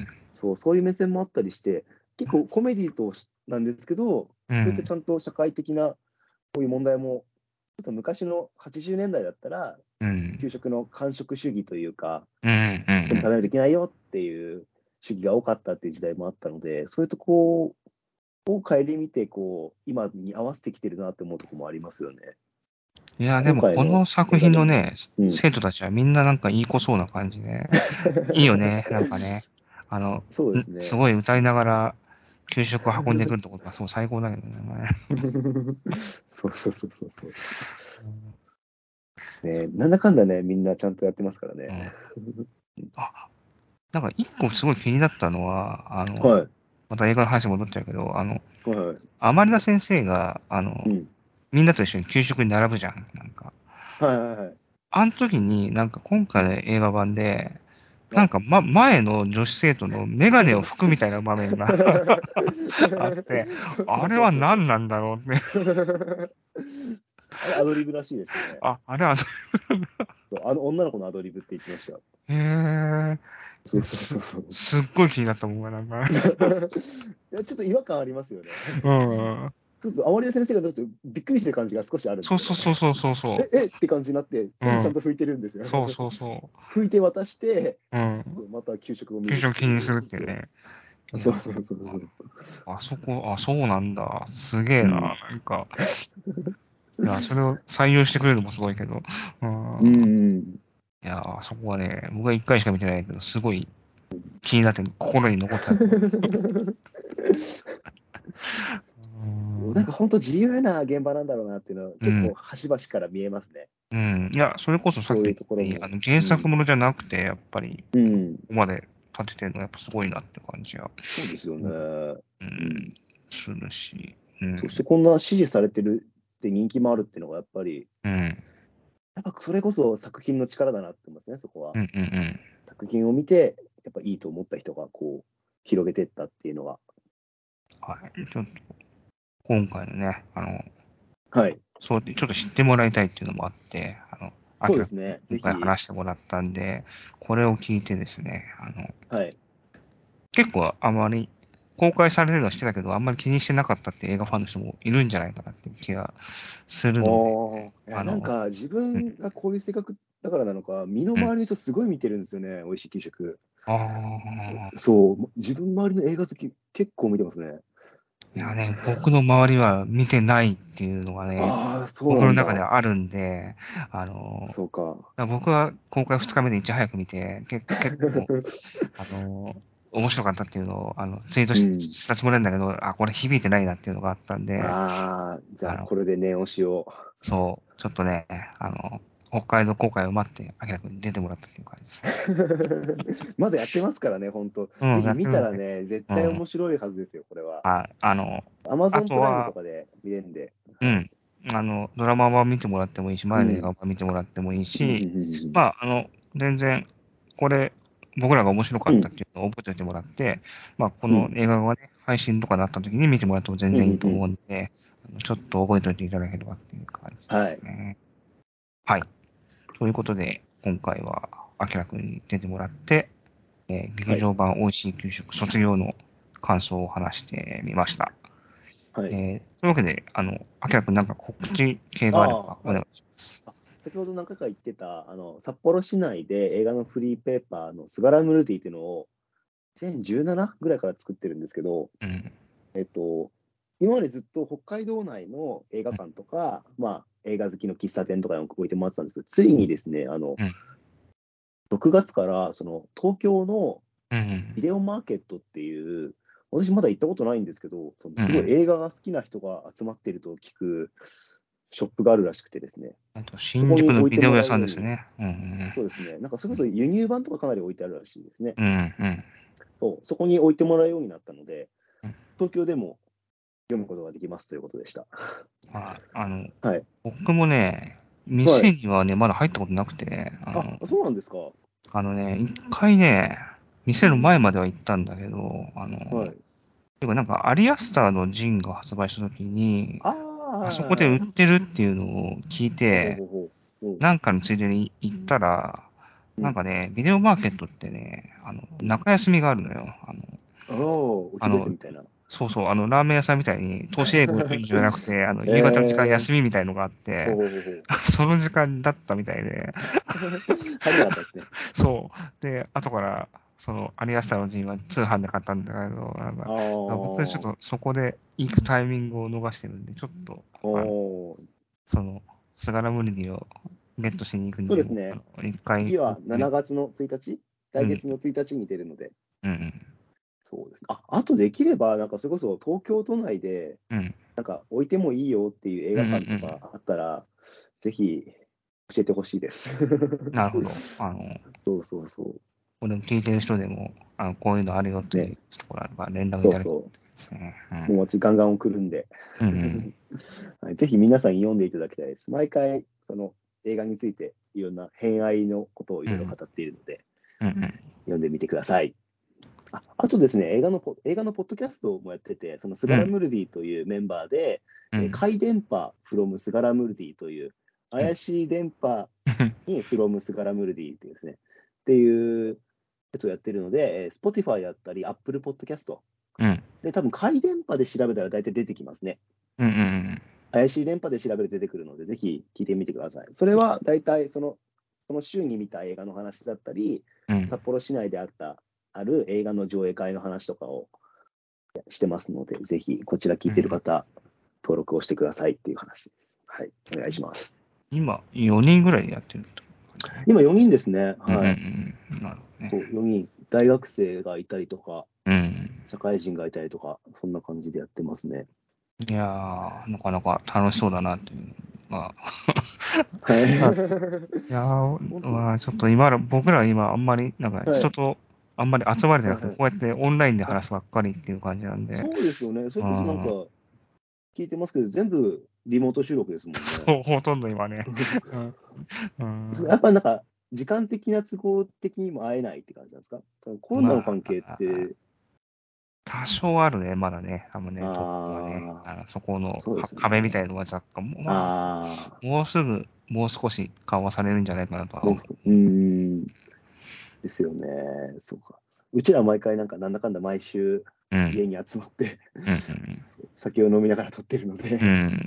そういう目線もあったりして、結構コメディとなんですけど、そういったちうん。 ゃんと社会的なこういう問題も、ちょっと昔の80年代だったら、 うん。 給食の完食主義というか、 うん。うん。 でも食べないといけないよっていう主義が多かったっていう時代もあったので、そういうとこを顧みて、今に合わせてきてるなって思うところもありますよね。 いや、でもこ今回のの作映画でも。 品のね、 うん。 生徒たちはみんななんかいい子そうな感じで、いいよね、なんかね。 そうですね。 すごい歌いながら給食を運んでくるところがそう最高だけどね。 そう。ね、なんだかんだね、みんなちゃんとやってますからね。 うん。あ、なんか一個すごい気になったのは、 はい。 また映画の話戻っちゃうけど、 はい。 アマリナ先生が、 うん。 みんなと一緒に給食に並ぶじゃん、なんか。 はい。 あの時に、なんか今回の映画版で、なんあか、前の女子生徒のメガネを拭くみたいな場面があって、あれは何なんだろうって。 あれ、アドリブらしいですね。 あれは、 そう、女の子のアドリブって言ってました。 へえ、 そうそうす、 そうそう。 すっごい気になったもんが、なんか。 いや、ちょっと違和感ありますよね。 うん。 ちょっとアマリア先生がちょっとびっくりしてる感じが少しあるんですよね。 そう。 って感じになって、ちゃんと拭いてるんですよ。 そう。 拭いて渡して、 うん。 また給食を見給る食気にするっていうね。いや、 そう。 そうなんだ。すげえな。 うん。 なんか、いや、それを採用してくれるのもすごいけど。 うん。 いや、あそこはね、僕は一回しか見てないけど、すごい気になって心に残った。 なんか本当自由な現場なんだろうなっていうのは結構端々から見えますね。 いや、それこそさっきそういう言ったように、 ところも。 原作ものじゃなくて、やっぱり、 うん。 ここまで立ててるのはやっぱすごいなって感じが、 そうですよね。 するし。 そしてこんな支持されてるって人気もあるっていうのがやっぱり、やっぱそれこそ作品の力だなって思いますね、そこは。作品を見て、やっぱいいと思った人がこう、広げていったっていうのが。 はい。ちょっと、今回のね、 はい。 そう、ちょっと知ってもらいたいっていうのもあって、アキラそうですね。ぜ今回ひ。 話してもらったんで、これを聞いてですね、 はい。 結構あまり、公開されるのはしてたけど、あんまり気にしてなかったって映画ファンの人もいるんじゃないかなっていう気がするので、 いや、なんか自分がこういう性格だからなのか、身のうん。 回りの人すごい見てるんですよね、美味しい給食。 ああ、 そう、自分周りの映画好き結構見てますね。 いやね、僕の周りは見てないっていうのがね、 ああ、そう僕のなんだ。 中ではあるんで、 そうか。 僕は公開2日目でいち早く見て、結構、あの、面白かったっていうのを、ツイートうん。 したつもりなんだけど、あ、これ響いてないなっていうのがあったんで、 ああ、じゃああの、 これで念押しを。 そう、ちょっとね、北海道公開を待って、明らかに出てもらったっていう感じですね。 まだやってますからね、本当。 うん、 ぜひ見やってるんで。 たらね、絶うん。 対面白いはずですよ、これは。 はい。あ Amazon プライムととは、 かで見れるんで。はい。 うん。ドラマ版見てもらってもいいし、前の映うん。 画版見てもらってもいいうん。うし、 ん。 まあ、全然、これ、僕らが面白かうん。 ったっていうのを覚えておいてもらって、まあ、こうん。 の映画がね、配信とかになった時に見てもらっても全うん。 然いいとうん。 思うんで、ちょっと覚えておいていただければっていう感じではい。 すね。はい。ということで、今回は、あきらくんに出てもらって、劇はい。 場版美味しい給食卒業の感想を話してみました。 はい。 というわけで、あきらくんなんか告知系があればああ、はい。 お願いします。 あ、先ほど何回か言ってた、札幌市内で映画のフリーペーパーのスガラムルディっていうのを2017ぐらいから作ってるんですけど、 うん。 今までずっと北海道内の映画館とか、まあ、映画好きの喫茶店とかに置いてもらってたんですけど、ついにですね、 うん。 6月からその東京のうん。 ビデオマーケットっていう、私まだ行ったことないんですけど、そのすごいうん。 映画が好きな人が集まっていると聞くショップがあるらしくてですね、そ新こに置いても宿のビデオ屋らうように、 さんですね。うん。 そうですね、なんかそれこそ輸入版とかかなり置いてあるらしいですね。 うん。うん。 そう、そこに置いてもらうようになったので、 うん。 東京でも読むことができますということでした。 まあ、 はい。 僕もね、 はい。 店にはね、まだ入ったことなくて、 あ、そうなんですか。 一回ね、店のうん。 前までは行ったんだけど、 はい。 てかなんか、アリアスターのジンが発売した時に、 ああ、 あそこではいはいはい。 売ってるっていうのを聞いほうほうて、 ほうほう。うん。 なんかのついでに行ったら、 うん。 なんかね、ビデオマーケットってね、 うん。 中休みがあるのよ。 ああ、お昼ですあの、 みたいな。 そうそう、ラーメン屋さんみたいに、投資営業じゃなくて、 え夕方の時間えー、 休みみたいのがあっほうて、 ほうほうほう。 その時間だったみたいで、 入れなかったですね。 そう。で、後から、アリアスターのジンは通販で買ったんだけど、なんか、 ああ、 僕ちょっおとそこで行くタイミングを逃してるんで、ちょっと、 ー、 その、スガラムルディをゲットしに行くんで、 そうですね。 一回次は行って 7月の1日、 うん、 来月の1日に出るので、 うん、 そうですね。あとできれば、なんかそれこそ東京都内で、 うん、 なんか置いてもいいよっていう映うん、うん、う画館とん。 かあったら、ぜひ教えてほしいです。 なるほど。 そうそうそう。 これを聞いてる人でも、こういうのあるよといね、 うところあれば連絡いただきたいそうそですね。 う。もう私ガンガン送るんで、 うん、うん、 はい、ぜひ皆さんに読んでいただきたいです。毎回、その映画についていろんな偏愛のことをいうん、 ろいろ語っているので、 うん、うん、 読んでみてください。あとですね、映画のポッドキャストもやってて、そのスガラうん、 ムルディというメンバーで、 うん、 怪電波 from スガラムルディという、 うん、 怪しい電波に from スガラムルディっていうですね、っていうやつをやってるので、Spotify だったり、Apple Podcast うん、 で、多分怪電波で調べたら大体出てきますね。 うんうん怪しい電波で調べると出てくるので、ぜひ聞いてみてください。それは大体その週に見た映画の話だったり、 うん。うん。 札幌市内である映画の上映会の話とかをしてますので、ぜひこちら聞いてる方、登録をしてくださいっていう話です。はい、お願いします。 今、4人ぐらいでやってるってことかね。 今4人ですね。 うんうんはい。 うん。なるほどね。 そう4人、大学生がいたりとか、 うん。 社会人がいたりとか、そんな感じでやってますね。 いやー、なかなか楽しそうだなっていうのが。 はい。 いやー、まあ、ちょっと僕らは今あんまり、なんかはい人とあんまり集まれてなくて、 はいはいこうやってオンラインで話すばっかりっていう感じなんで。 そうですよね。それこそなんかうん。 聞いてますけど、全部リモート収録ですもんね。 そう、ほとんど今ね。うん。 やっぱりなんか、時間的な都合的にも会えないって感じなんですか？そのコロナのま関係っあ、 て、 多少あるね、まだね。多分ね、東京はね。 あそこのそうですよね。 壁みたいなのが若干、まあ、もうすぐ、もう少し緩和されるんじゃないかなとは思う。 ですよね。そうか。うちら毎回なんだかんだ毎週うん。 家に集まってうん。 酒を飲みながら撮ってるので、 うん。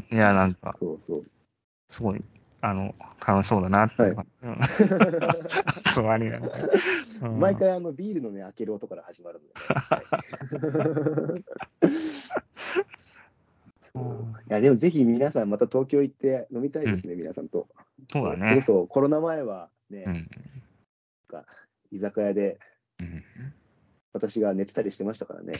いや、なんか、 そうそう。 すごい、楽しそうだなっていうはい。 か。うん。そう、ありがとう。うん。 毎回ビールのね、開ける音から始まるのでね。はいうそうん。 いや、でもぜひ皆さんまた東京行って飲みたいですね、皆さんと。それこそうだね。 そコロナ前はね、 うん。 なんか居酒屋でうん。 私が寝てたりしてましたからね。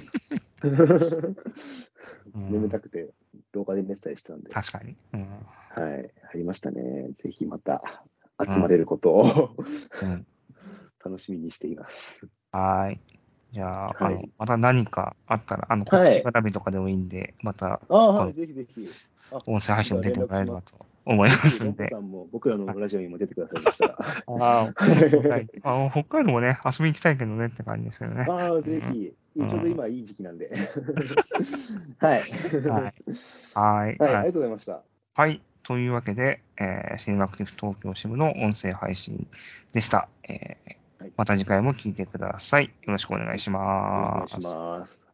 う眠たん。 くて廊下で寝てたりしてたんで。 確かに。うん。 はい、ありましたね。ぜひまた集まうん。 れることをうん。 楽しみにしています。 はーい。じゃあ、 はい。 また何かあったら、告知はい。 絡みとかでもいいんで、また、 はい、ぜひぜひ。 音声配信も出てもじゃあ連絡します。 らえればと思いぜひ、 ますんで。 ロンポさんも僕らのはい。 ラジオにも出てくださいましたら。 はい。北海道もね、遊びに行きたいけどねって感じですよね。 ぜひ、 うん。 ちょうど今いい時期なんで。はい。 はい。はい。 はい、ありがとうございました。 はい。というわけで、シネマクティブ東京支部の音声配信でした。 はい、 また次回も聞いてください。よろしくお願いしよろしくお願いします。 ます。